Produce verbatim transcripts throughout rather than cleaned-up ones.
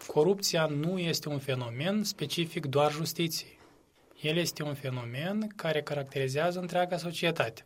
Corupția nu este un fenomen specific doar justiției. El este un fenomen care caracterizează întreaga societate.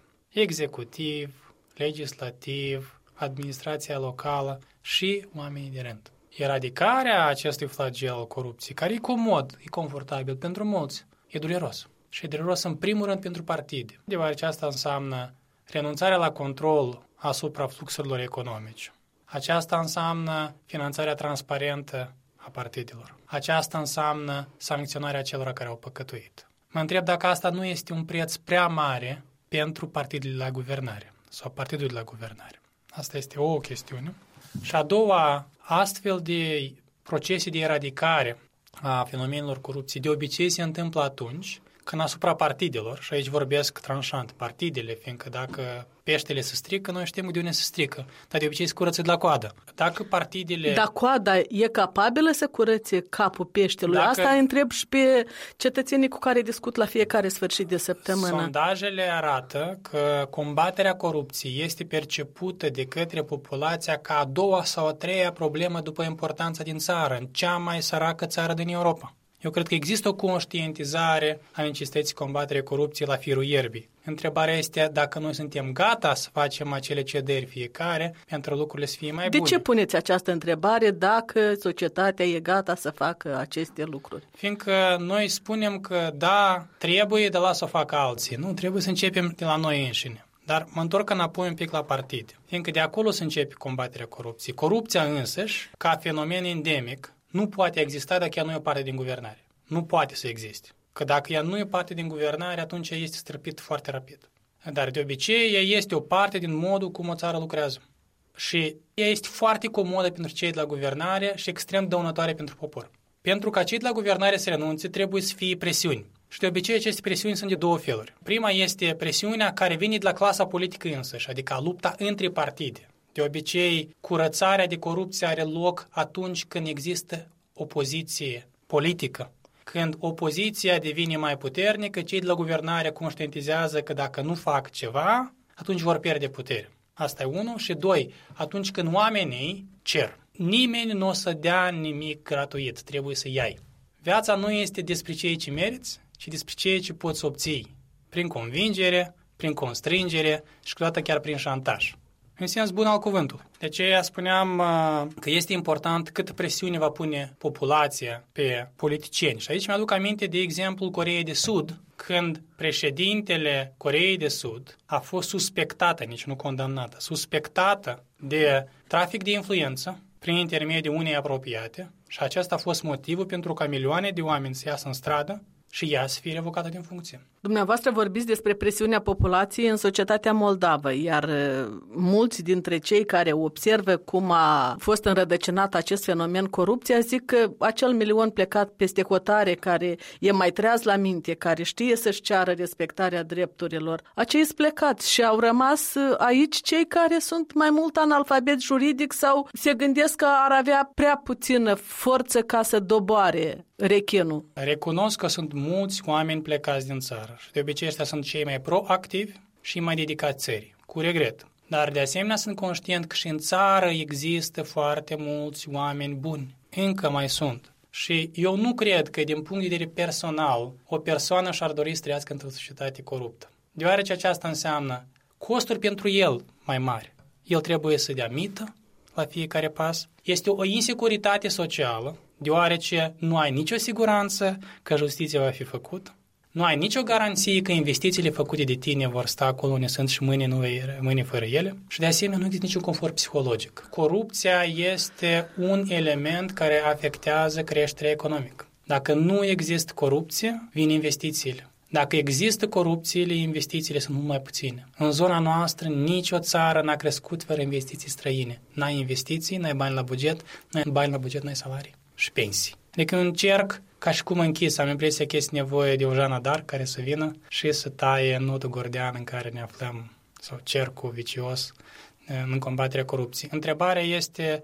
Executiv, legislativ, administrația locală și oamenii de rând. Eradicarea acestui flagel al corupției, care e comod, e confortabil pentru mulți, e dureros. Și e dureros în primul rând pentru partide, deoarece asta înseamnă renunțarea la control asupra fluxurilor economice. Aceasta înseamnă finanțarea transparentă a partidelor. Aceasta înseamnă sancționarea celor care au păcătuit. Mă întreb dacă asta nu este un preț prea mare pentru partidele la guvernare sau partidul de la guvernare. Asta este o chestiune. Și a doua, astfel de procese de eradicare a fenomenelor corupției de obicei se întâmplă atunci când asupra partidelor, și aici vorbesc tranșant, partidele, fiindcă dacă peștele se strică, noi știm de unde se strică, dar de obicei se curăță de la coadă. Dacă partidele... Dar coada e capabilă să curățe capul peștelui? Dacă... Asta întreb și pe cetățenii cu care discut la fiecare sfârșit de săptămână. Sondajele arată că combaterea corupției este percepută de către populația ca a doua sau a treia problemă după importanța din țară, în cea mai săracă țară din Europa. Eu cred că există o conștientizare a necesității combaterii corupției la firul ierbii. Întrebarea este dacă noi suntem gata să facem acele cederi fiecare pentru lucrurile să fie mai bune. De ce puneți această întrebare dacă societatea e gata să facă aceste lucruri? Fiindcă noi spunem că da, trebuie de la să o facă alții. Nu, trebuie să începem de la noi înșine. Dar mă întorc înapoi un pic la partid. Fiindcă de acolo se începe combaterea corupției. Corupția însăși, ca fenomen endemic, nu poate exista dacă ea nu e o parte din guvernare. Nu poate să existe. Că dacă ea nu e parte din guvernare, atunci ea este străpită foarte rapid. Dar de obicei, ea este o parte din modul cum o țară lucrează. Și ea este foarte comodă pentru cei de la guvernare și extrem dăunătoare pentru popor. Pentru ca cei de la guvernare să renunțe, trebuie să fie presiuni. Și de obicei aceste presiuni sunt de două feluri. Prima este presiunea care vine de la clasa politică însăși, adică lupta între partide. De obicei, curățarea de corupție are loc atunci când există opoziție politică. Când opoziția devine mai puternică, cei de la guvernare conștientizează că dacă nu fac ceva, atunci vor pierde putere. Asta e unul. Și doi, atunci când oamenii cer. Nimeni nu o să dea nimic gratuit, trebuie să iai. Viața nu este despre ceea ce meriți, ci despre ceea ce poți obții. Prin convingere, prin constrângere și câteodată chiar prin șantaj. În sens bun al cuvântului. De aceea spuneam uh, că este important câtă presiune va pune populația pe politicieni. Și aici mi-aduc aminte de exemplul Coreei de Sud, când președintele Coreei de Sud a fost suspectată, nici nu condamnată, suspectată de trafic de influență prin intermediul unei apropiate și acesta a fost motivul pentru ca milioane de oameni să iasă în stradă și ea să fie revocată din funcție. Dumneavoastră vorbiți despre presiunea populației în societatea moldavă, iar mulți dintre cei care observă cum a fost înrădăcinat acest fenomen corupția zic că acel milion plecat peste hotare, care e mai treaz la minte, care știe să-și ceară respectarea drepturilor, acei sunt plecați și au rămas aici cei care sunt mai mult analfabet juridic sau se gândesc că ar avea prea puțină forță ca să doboare rechinul. Recunosc că sunt mulți oameni plecați din țară și de obicei ăștia sunt cei mai proactivi și mai dedicați țării, cu regret. Dar de asemenea sunt conștient că și în țară există foarte mulți oameni buni. Încă mai sunt. Și eu nu cred că din punct de vedere personal o persoană și-ar dori să trăiască într-o societate coruptă. Deoarece aceasta înseamnă costuri pentru el mai mari. El trebuie să dea mită la fiecare pas. Este o insecuritate socială, deoarece nu ai nicio siguranță că justiția va fi făcută, nu ai nicio garanție că investițiile făcute de tine vor sta acolo unde sunt și mâine nu vei rămâne fără ele și de asemenea nu există niciun confort psihologic. Corupția este un element care afectează creșterea economică. Dacă nu există corupție, vin investițiile. Dacă există corupțiile, investițiile sunt mult mai puține. În zona noastră, nicio țară n-a crescut fără investiții străine. N-ai investiții, n-ai bani la buget, n-ai bani la buget, n-ai salarii și pensii. Deci un cerc, ca și cum închis, am impresia că este nevoie de o Jeană d'Arc care să vină și să taie nodul gordian în care ne aflăm, sau cercul vicios în combaterea corupției. Întrebarea este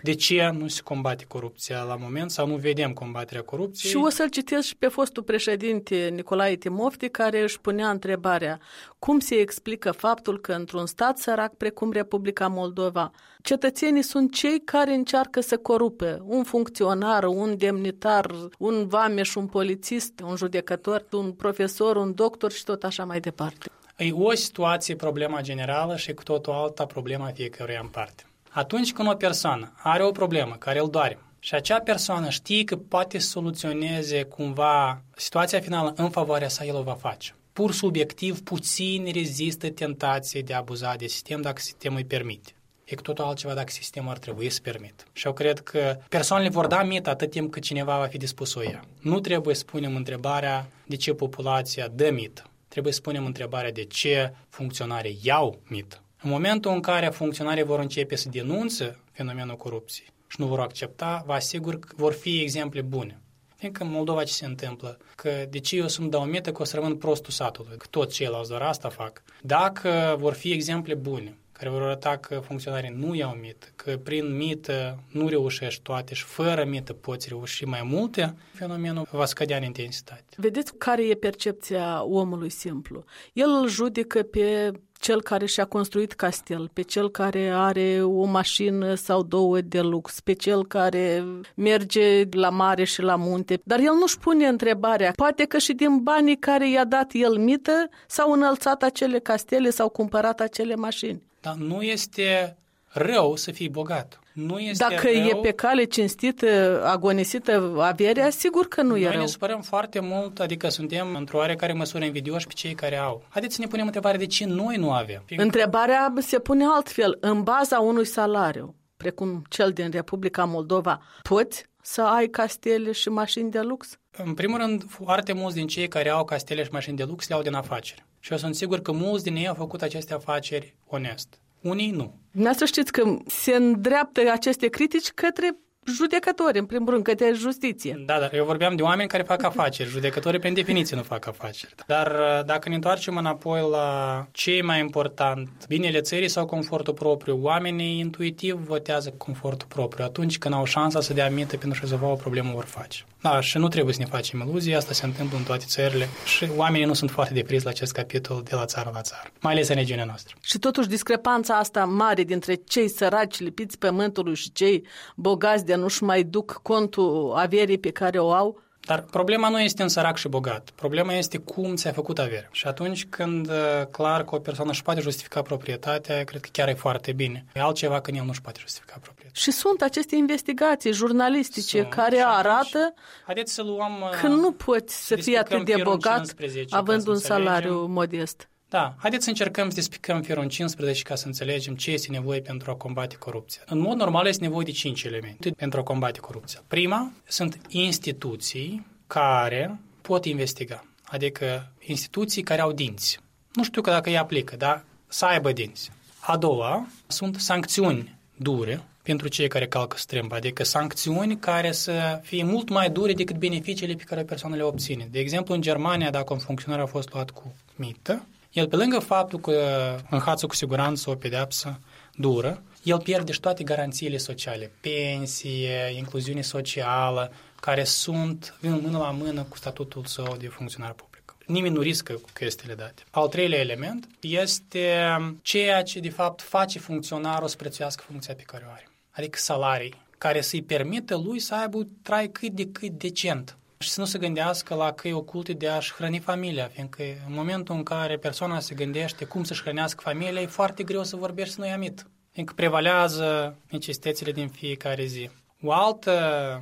de ce nu se combate corupția la moment sau nu vedem combaterea corupției. Și o să-l citesc și pe fostul președinte Nicolae Timofti, care își punea întrebarea cum se explică faptul că într-un stat sărac precum Republica Moldova, cetățenii sunt cei care încearcă să corupe un funcționar, un demnitar, un vameș, un polițist, un judecător, un profesor, un doctor și tot așa mai departe. E o situație problema generală și cu totul alta problema fiecăruia în parte. Atunci când o persoană are o problemă care îl doare și acea persoană știe că poate să soluționeze cumva situația finală în favoarea sa, el o va face. Pur subiectiv, puțin rezistă tentației de a abuza de sistem dacă sistemul îi permite. E cu totul altceva dacă sistemul ar trebui să permită. Și eu cred că persoanele vor da mită atât timp cât cineva va fi dispus să o ia. Nu trebuie să punem întrebarea de ce populația dă mită. Trebuie să punem întrebarea de ce funcționarii iau mită. În momentul în care funcționarii vor începe să denunțe fenomenul corupției și nu vor accepta, vă asigur că vor fi exemple bune. Fiindcă în Moldova ce se întâmplă? Că de ce eu să-mi dau mită că o să rămân prostul satului? Că toți ceilalți doar asta fac. Dacă vor fi exemple bune, care vor arăta că funcționarii nu iau mită, că prin mită nu reușești toate și fără mită poți reuși mai multe, fenomenul va scădea în intensitate. Vedeți care e percepția omului simplu? El îl judecă pe cel care și-a construit castel, pe cel care are o mașină sau două de lux, pe cel care merge la mare și la munte, dar el nu-și pune întrebarea, poate că și din banii care i-a dat el mită s-au înălțat acele castele sau cumpărat acele mașini. Dar nu este rău să fii bogat. Nu este Dacă rău. e pe cale cinstită, agonisită averea, sigur că nu Noi e rău. ne supărăm foarte mult, adică suntem într-o oarecare măsură invidioși pe cei care au. Haideți să ne punem întrebarea de ce noi nu avem. Întrebarea se pune altfel. În baza unui salariu, precum cel din Republica Moldova, poți să ai castele și mașini de lux? În primul rând, foarte mulți din cei care au castele și mașini de lux le au din afaceri. Și eu sunt sigur că mulți din ei au făcut aceste afaceri onest. Unii nu. Dumneavoastră știți că se îndreaptă aceste critici către judecători, în primul rând, către justiție. Da, dar eu vorbeam de oameni care fac afaceri. Judecătorii, prin definiție, nu fac afaceri. Dar dacă ne întoarcem înapoi la ce e mai important, binele țării sau confortul propriu, oamenii intuitiv votează confortul propriu. Atunci când au șansa să dea mită pentru a rezolva o problemă, vor face. Da, și nu trebuie să ne facem iluzii, asta se întâmplă în toate țările și oamenii nu sunt foarte depriți la acest capitol de la țară la țară, mai ales în regiunea noastră. Și totuși discrepanța asta mare dintre cei săraci lipiți pământului și cei bogați de nu-și mai duc contul averii pe care o au. Dar problema nu este în sărac și bogat. Problema este cum ți-ai făcut averea. Și atunci când clar că o persoană își poate justifica proprietatea, cred că chiar e foarte bine. E altceva când el nu își poate justifica proprietatea. Și sunt aceste investigații jurnalistice sunt. care și arată haideți să luăm, că nu poți să fii atât de bogat având un salariu modest. Da, haideți să încercăm să despicăm firul în cincisprezece ca să înțelegem ce este nevoie pentru a combate corupția. În mod normal este nevoie de cinci elemente pentru a combate corupția. Prima, sunt instituții care pot investiga, adică instituții care au dinți. Nu știu că dacă îi aplică, dar să aibă dinți. A doua, sunt sancțiuni dure pentru cei care calcă strâmb, adică sancțiuni care să fie mult mai dure decât beneficiile pe care persoana le obține. De exemplu, în Germania, dacă un funcționar a fost luat cu mită, el, pe lângă faptul că înhață cu siguranță o pedeapsă dură, el pierde și toate garanțiile sociale, pensie, incluziune socială, care sunt în mână la mână cu statutul său de funcționar public. Nimeni nu riscă cu chestiile date. Al treilea element este ceea ce, de fapt, face funcționarul să prețuiască funcția pe care o are. Adică salarii, care să-i permită lui să aibă un trai cât de cât decent. Și să nu se gândească la căi oculte de a-și hrăni familia, fiindcă în momentul în care persoana se gândește cum să-și hrănească familia, e foarte greu să vorbești să nu-i amit, fiindcă prevalează necesitățile din fiecare zi. O altă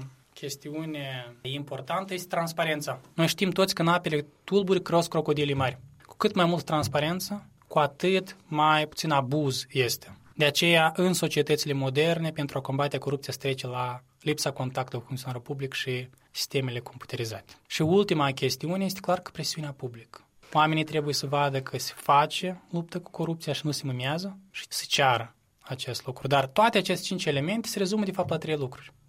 chestiune importantă este transparența. Noi știm toți că în apele tulburi cresc crocodilii mari. Cu cât mai mult transparență, cu atât mai puțin abuz este. De aceea, în societățile moderne, pentru a combate corupția, se trece la lipsa contactului cu funcționarul public și sistemele computerizate. Și ultima chestiune este clar că presiunea publică. Oamenii trebuie să vadă că se face luptă cu corupția și nu se mâmează și să ceară acest lucru. Dar toate aceste cinci elemente se rezumă de fapt la trei lucruri.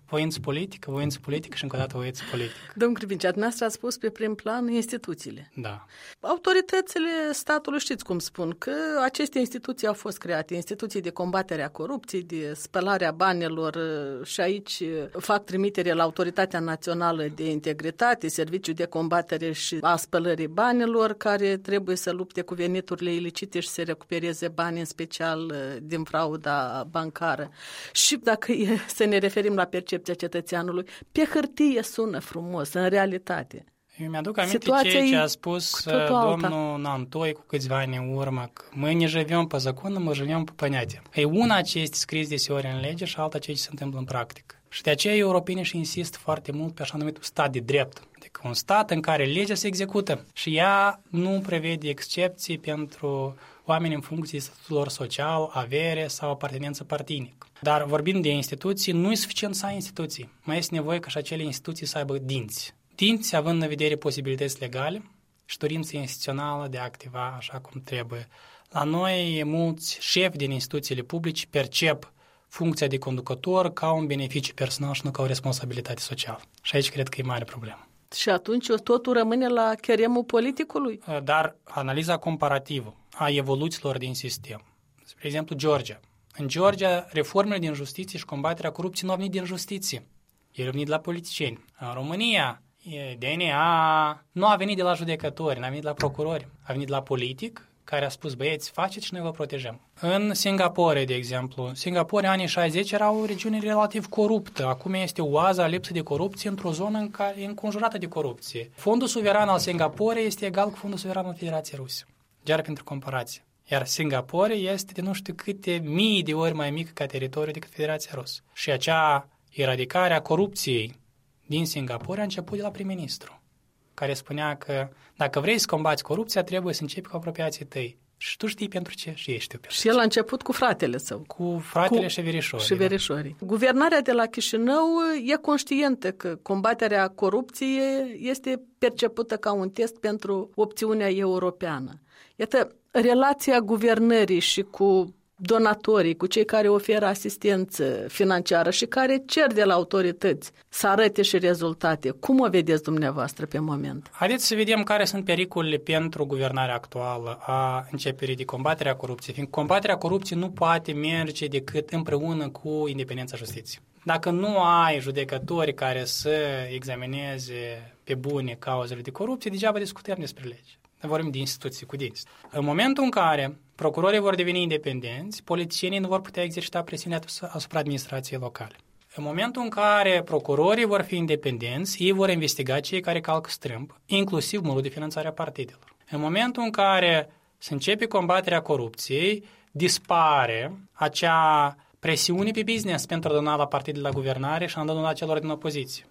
Voință politică, voință politică și încă o dată voință politică. Domnul Crivincea, dumneavoastră ați spus pe prim plan instituțiile. Da. Autoritățile statului știți cum spun, că aceste instituții au fost create, instituții de combatere a corupției, de spălarea banilor și aici fac trimitere la Autoritatea Națională de Integritate, Serviciul de Combatere și a spălării banilor, care trebuie să lupte cu veniturile ilicite și să recupereze bani, în special din frauda bancară. Și dacă e să ne referim la percepția cetățeanului, pe hârtie sună frumos, în realitate. Eu mi-aduc aminte ceea ce a spus domnul Nantoi cu câțiva ani în urmă, că мы не живем по закону, мы живем по понятиям. E una ce este scris deseori în lege și alta ce se întâmplă în practică. Și de aceea europenii și insistă foarte mult pe așa numitul stat de drept. Adică un stat în care legea se execută și ea nu prevede excepții pentru oameni în funcție de statutul lor social, avere sau apartenență partinică. Dar vorbind de instituții, nu e suficient să ai instituții. Mai este nevoie ca și acele instituții să aibă dinți. Dinți având în vedere posibilități legale și dorință instituțională de a activa așa cum trebuie. La noi, mulți șefi din instituțiile publice percep funcția de conducător ca un beneficiu personal și nu ca o responsabilitate socială. Și aici cred că e mare problemă. Și atunci totul rămâne la cheremul politicului? Dar analiza comparativă a evoluțiilor din sistem. Spre exemplu, Georgia. În Georgia, reformele din justiție și combaterea corupției nu au venit din justiție. Ele au venit de la politicieni. În România, D N A nu a venit de la judecători, n-a venit de la procurori. A venit de la politic, care a spus, băieți, faceți și noi vă protejăm. În Singapore, de exemplu, Singapore, anii șaizeci, era o regiune relativ coruptă. Acum este oaza lipsă de corupție într-o zonă în care e înconjurată de corupție. Fondul suveran al Singapore este egal cu fondul suveran al Federației Ruse. Iar pentru comparație. Iar Singapore este de nu știu câte mii de ori mai mică ca teritoriu decât Federația Rusă. Și acea eradicare a corupției din Singapore a început de la prim-ministru, care spunea că dacă vrei să combați corupția, trebuie să începi cu apropiații tăi. Și tu știi pentru ce și ești eu. Și el a început cu fratele său. Cu fratele cu și verișorii. Și verișorii. Da. Guvernarea de la Chișinău e conștientă că combaterea corupției este percepută ca un test pentru opțiunea europeană. Iată, relația guvernării și cu donatorii, cu cei care oferă asistență financiară și care cer de la autorități să arate și rezultate. Cum o vedeți dumneavoastră pe moment? Haideți să vedem care sunt pericolele pentru guvernarea actuală a începerii de combaterea corupției, fiindcă combaterea corupției nu poate merge decât împreună cu independența justiției. Dacă nu ai judecători care să examineze pe bune cauzele de corupție, degeaba discutăm despre lege. Vorbim de instituții cu dinți. În momentul în care procurorii vor deveni independenți, politicienii nu vor putea exercita presiunea asupra administrației locale. În momentul în care procurorii vor fi independenți, ei vor investiga cei care calcă strâmb, inclusiv modul de finanțare a partidelor. În momentul în care se începe combaterea corupției, dispare acea presiune pe business pentru a dona la partidele la guvernare și a dona celor din opoziție.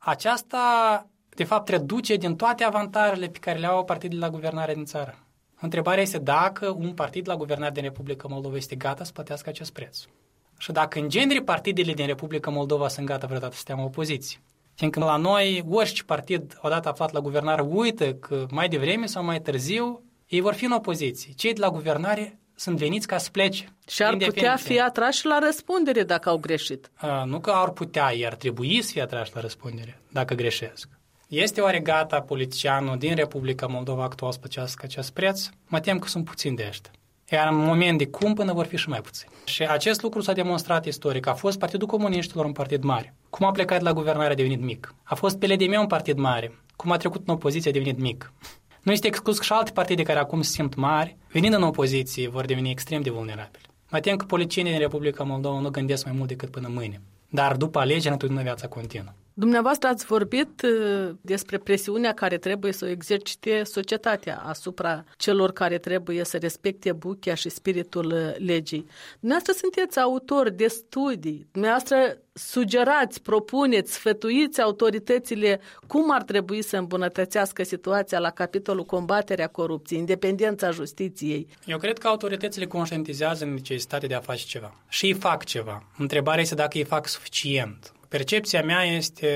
Aceasta de fapt, reduce din toate avantajele pe care le au partidele la guvernare din țară. Întrebarea este dacă un partid la guvernare din Republica Moldova este gata să plătească acest preț. Și dacă, în genere, partidele din Republica Moldova sunt gata vreodată să stea în opoziție. Fiindcă la noi, orice partid odată aflat la guvernare uită că mai devreme sau mai târziu ei vor fi în opoziție. Cei de la guvernare sunt veniți ca să plece. Și ar putea fi atrași la răspundere dacă au greșit. A, nu că ar putea, ei ar trebui să fie atrași la răspundere dacă greșesc. Este oare gata politicianul din Republica Moldova actual să plătească acest preț? Mă tem că sunt puțini de ăștia. Iar în moment de cumpănă vor fi și mai puțini. Și acest lucru s-a demonstrat istoric. A fost Partidul Comuniștilor un partid mare. Cum a plecat la guvernare a devenit mic. A fost P L D M un partid mare. Cum a trecut în opoziție a devenit mic. Nu este exclus că și alte partide care acum se simt mari, venind în opoziție, vor deveni extrem de vulnerabili. Mă tem că politicienii din Republica Moldova nu gândesc mai mult decât până mâine. Dar după alegeri, întotdeauna viața continuă. Dumneavoastră ați vorbit despre presiunea care trebuie să o exercite societatea asupra celor care trebuie să respecte buchea și spiritul legii. Dumneavoastră sunteți autor de studii, dumneavoastră sugerați, propuneți, sfătuiți autoritățile cum ar trebui să îmbunătățească situația la capitolul combaterea corupției, independența justiției. Eu cred că autoritățile conștientizează necesitatea de a face ceva și ei fac ceva. Întrebarea este dacă ei fac suficient. Percepția mea este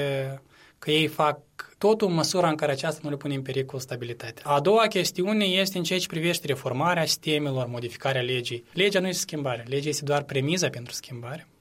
că ei fac totul în măsura în care aceasta nu le pune în pericol stabilitatea. A doua chestiune este în ceea ce privește reformarea sistemelor, modificarea legii. Legea nu este schimbare, legea este doar premiza pentru schimbare.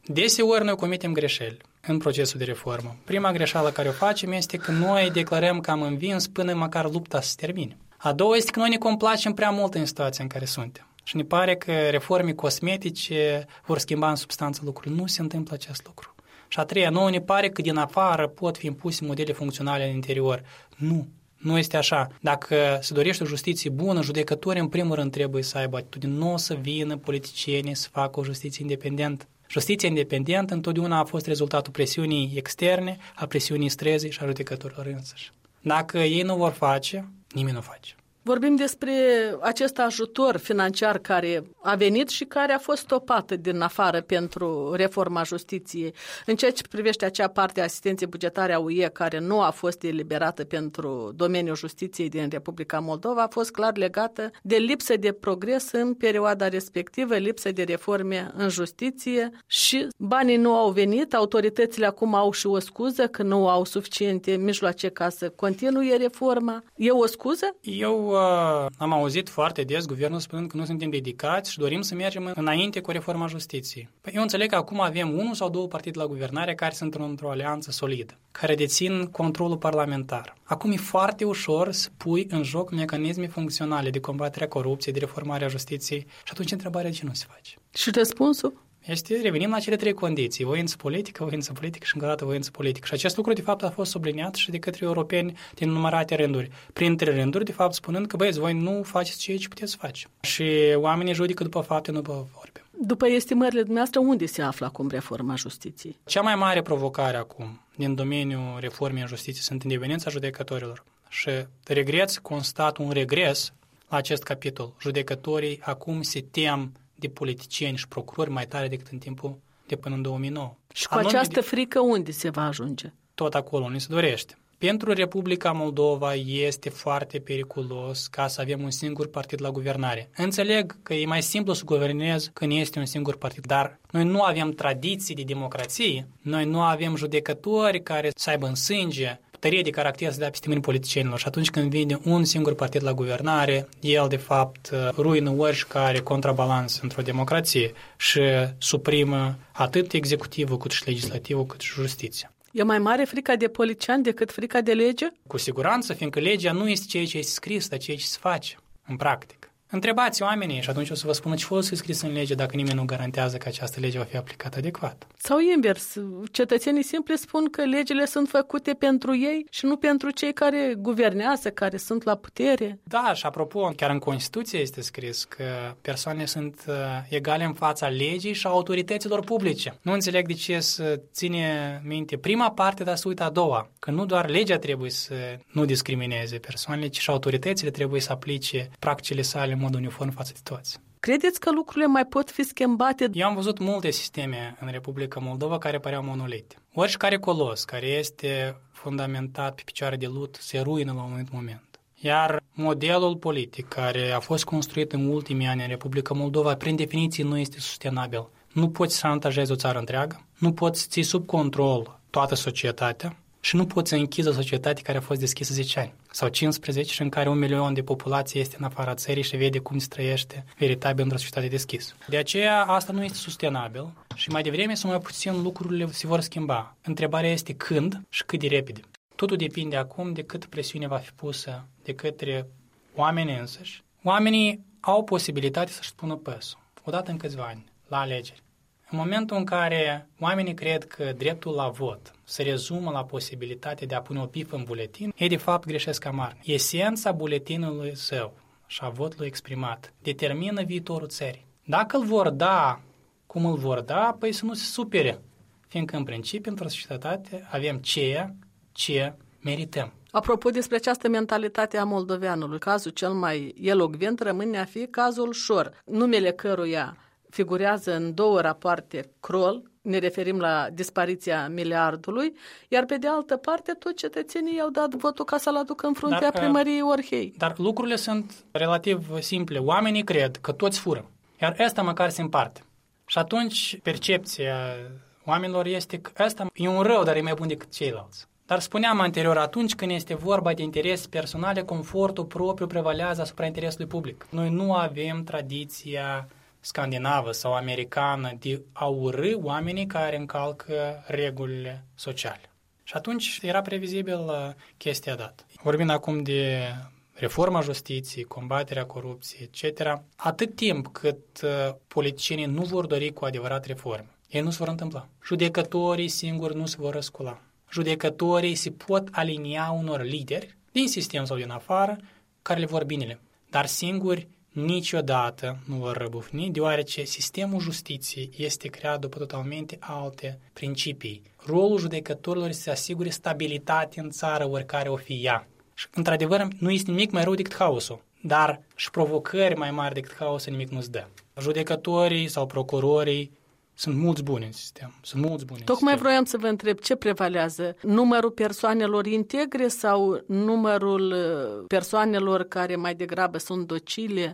Deseori noi comitem greșeli în procesul de reformă. Prima greșeală care o facem este că noi declarăm că am învins până măcar lupta să se termine. A doua este că noi ne complacem prea mult în situația în care suntem. Și ne pare că reforme cosmetice vor schimba în substanță lucrurile. Nu se întâmplă acest lucru. Și a treia, nouă ne pare că din afară pot fi impuse modele funcționale în interior. Nu. Nu este așa. Dacă se dorește o justiție bună, judecătorii în primul rând trebuie să aibă atitudine, nu o să vină politicienii să facă o justiție independentă. Justiția independentă întotdeauna a fost rezultatul presiunii externe, a presiunii străzii și a judecătorilor însăși. Dacă ei nu vor face, nimeni nu face. Vorbim despre acest ajutor financiar care a venit și care a fost stopat din afară pentru reforma justiției. În ceea ce privește acea parte a asistenței bugetare a U E care nu a fost eliberată pentru domeniul justiției din Republica Moldova, a fost clar legată de lipsă de progres în perioada respectivă, lipsă de reforme în justiție și banii nu au venit, autoritățile acum au și o scuză că nu au suficiente mijloace ca să continue reforma. E o scuză? Eu am auzit foarte des guvernul spunând că nu suntem dedicați și dorim să mergem înainte cu reforma justiției. Păi eu înțeleg că acum avem unul sau două partide la guvernare care sunt într-o alianță solidă, care dețin controlul parlamentar. Acum e foarte ușor să pui în joc mecanisme funcționale de combatere a corupției, de reformare a justiției și atunci întrebarea de ce nu se face. Și răspunsul? Este, revenim la cele trei condiții, voință politică, voință politică și încă o dată voință politică. Și acest lucru, de fapt, a fost subliniat și de către europeni din numărate rânduri. Printre rânduri, de fapt, spunând că, băieți, voi nu faceți ceea ce puteți face. Și oamenii judică după fapte, nu după vorbe. După estimările dumneavoastră, unde se află acum reforma justiției? Cea mai mare provocare acum din domeniul reformei în justiție sunt independența judecătorilor. Și regret să constat un regres la acest capitol. Judecătorii acum se tem de politicieni și procurori mai tare decât în timpul de până în două mii nouă. Și cu Anume această frică unde se va ajunge? Tot acolo unde se dorește. Pentru Republica Moldova este foarte periculos ca să avem un singur partid la guvernare. Înțeleg că e mai simplu să guvernezi când este un singur partid, dar noi nu avem tradiții de democrație, noi nu avem judecători care să aibă în sânge tărie de caracter să dea peste mâini politicienilor și atunci când vine un singur partid la guvernare, el de fapt ruină oricare contrabalans într-o democrație și suprimă atât executivul cât și legislativul cât și justiția. E mai mare frica de politician decât frica de lege? Cu siguranță, fiindcă legea nu este ceea ce este scris, dar ceea ce se face în practică. Întrebați oamenii și atunci o să vă spună ce folos e scris în lege dacă nimeni nu garantează că această lege va fi aplicată adecvat. Sau invers, cetățenii simpli spun că legile sunt făcute pentru ei și nu pentru cei care guvernează, care sunt la putere. Da, și apropo, chiar în Constituție este scris că persoanele sunt egale în fața legii și a autorităților publice. Nu înțeleg de ce să ține minte prima parte, dar să uită a doua, că nu doar legea trebuie să nu discrimineze persoanele, ci și autoritățile trebuie să aplice practicile sale în mod uniform față de toți. Credeți că lucrurile mai pot fi schimbate? Eu am văzut multe sisteme în Republica Moldova care păreau monolite. Oricare colos care este fundamentat pe picioare de lut se ruină la un anumit moment. Iar modelul politic care a fost construit în ultimii ani în Republica Moldova, prin definiție, nu este sustenabil. Nu poți să șantajezi o țară întreagă, nu poți să ții sub control toată societatea, și nu poți să închizi o societate care a fost deschisă zece ani sau cincisprezece și în care un milion de populație este în afara țării și vede cum se trăiește veritabil într-o societate deschisă. De aceea asta nu este sustenabil și mai devreme sau mai puțin lucrurile se vor schimba. Întrebarea este când și cât de repede. Totul depinde acum de cât presiune va fi pusă de către oamenii însăși. Oamenii au posibilitatea să-și spună păsul, odată în câțiva ani, la alegeri. În momentul în care oamenii cred că dreptul la vot se rezumă la posibilitatea de a pune o pifă în buletin, ei de fapt greșesc amar. Esența buletinului său și a votului exprimat determină viitorul țării. Dacă îl vor da cum îl vor da, păi să nu se supere, fiindcă în principiu într-o societate avem ceea ce merităm. Apropo despre această mentalitate a moldoveanului, cazul cel mai elocvent rămâne a fi cazul Șor, numele căruia figurează în două rapoarte Kroll, ne referim la dispariția miliardului, iar pe de altă parte toți cetățenii i-au dat votul ca să-l aducă în fruntea dar, primăriei Orhei. Dar lucrurile sunt relativ simple. Oamenii cred că toți fură, iar ăsta măcar se împarte. Și atunci percepția oamenilor este că ăsta e un rău, dar e mai bun decât ceilalți. Dar spuneam anterior, atunci când este vorba de interese personale, confortul propriu prevalează asupra interesului public. Noi nu avem tradiția scandinavă sau americană de a urî oamenii care încalcă regulile sociale. Și atunci era previzibil chestia dată. Vorbind acum de reforma justiției, combaterea corupției, et cetera, atât timp cât politicienii nu vor dori cu adevărat reforme, ei nu se vor întâmpla. Judecătorii singuri nu se vor răscula. Judecătorii se pot alinia unor lideri din sistem sau din afară care le vor binele, dar singuri niciodată nu vor răbufni, deoarece sistemul justiției este creat după totalmente alte principii. Rolul judecătorilor este să asigure stabilitate în țară, oricare o fi ea. Și, într-adevăr, nu este nimic mai rău decât haosul, dar și provocări mai mari decât haosul nimic nu-ți dă. Judecătorii sau procurorii sunt mulți buni în sistem. Sunt mulți buni Tocmai în sistem. vroiam să vă întreb ce prevalează, numărul persoanelor integre sau numărul persoanelor care mai degrabă sunt docile,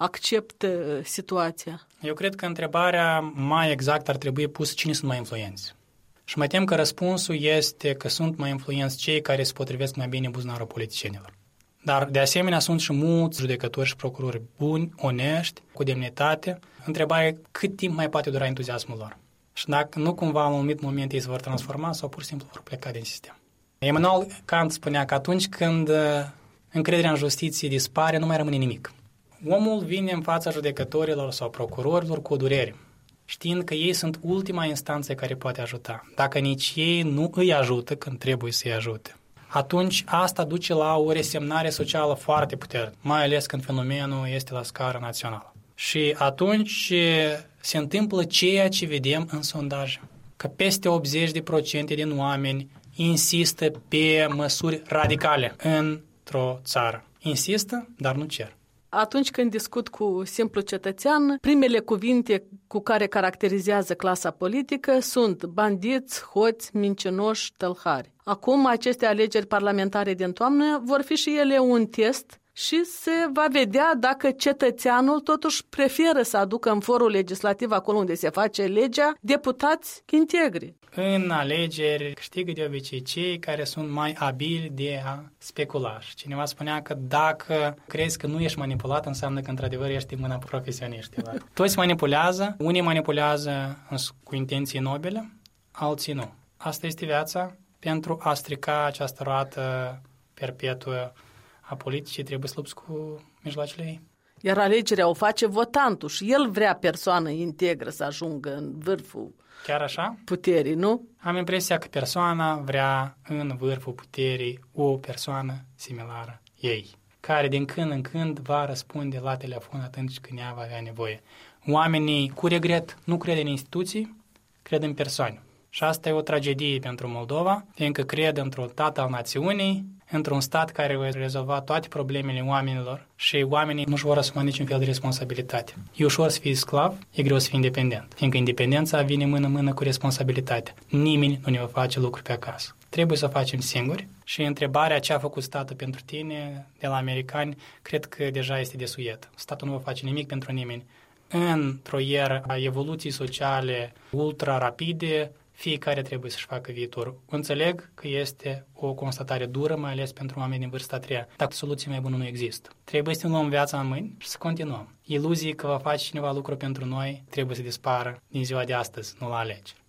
acceptă situația? Eu cred că întrebarea mai exact ar trebui pusă cine sunt mai influenți. Și mă tem că răspunsul este că sunt mai influenți cei care se potrivesc mai bine buzunarul politicienilor. Dar, de asemenea, sunt și mulți judecători și procurori buni, onești, cu demnitate. Întrebarea e cât timp mai poate dura entuziasmul lor. Și dacă nu cumva, la un anumit moment, ei se vor transforma sau pur și simplu vor pleca din sistem. Immanuel Kant spunea că atunci când încrederea în justiție dispare, nu mai rămâne nimic. Omul vine în fața judecătorilor sau procurorilor cu o durere, știind că ei sunt ultima instanță care poate ajuta. Dacă nici ei nu îi ajută când trebuie să-i ajute, atunci asta duce la o resemnare socială foarte puternică, mai ales când fenomenul este la scară națională. Și atunci se întâmplă ceea ce vedem în sondaje, că peste optzeci la sută din oameni insistă pe măsuri radicale într-o țară. Insistă, dar nu cer. Atunci când discut cu simplu cetățean, primele cuvinte cu care caracterizează clasa politică sunt bandiți, hoți, mincinoși, tălhari. Acum, aceste alegeri parlamentare din toamnă vor fi și ele un test și se va vedea dacă cetățeanul totuși preferă să aducă în forul legislativ, acolo unde se face legea, deputați integri. În alegeri câștigă de obicei cei care sunt mai abili de a specula. Și cineva spunea că dacă crezi că nu ești manipulat, înseamnă că într-adevăr ești în mâna profesioniștilor. Toți manipulează, unii manipulează cu intenții nobile, alții nu. Asta este viața. Pentru a strica această roată perpetuă a politicii, trebuie să lupți cu mijloacele ei. Iar alegerea o face votantul și el vrea persoană integră să ajungă în vârful Chiar așa? puterii, nu? Am impresia că persoana vrea în vârful puterii o persoană similară ei, care din când în când va răspunde la telefon atunci când ea va avea nevoie. Oamenii, cu regret, nu cred în instituții, cred în persoane. Și asta e o tragedie pentru Moldova, fiindcă cred într-un stat al națiunii, într-un stat care va rezolva toate problemele oamenilor și oamenii nu-și vor asuma niciun fel de responsabilitate. E ușor să fii sclav, e greu să fii independent, fiindcă independența vine mână-mână cu responsabilitatea. Nimeni nu ne va face lucruri pe acasă. Trebuie să o facem singuri și întrebarea ce a făcut statul pentru tine de la americani, cred că deja este desuiet. Statul nu va face nimic pentru nimeni. Într-o eră a evoluții sociale ultra-rapide, fiecare trebuie să-și facă viitorul. Înțeleg că este o constatare dură, mai ales pentru oameni din vârsta a treia. Dar soluții mai bune nu există. Trebuie să ne luăm viața în mâini și să continuăm. Iluzii că va face cineva lucru pentru noi trebuie să dispară din ziua de astăzi, nu la alegeri.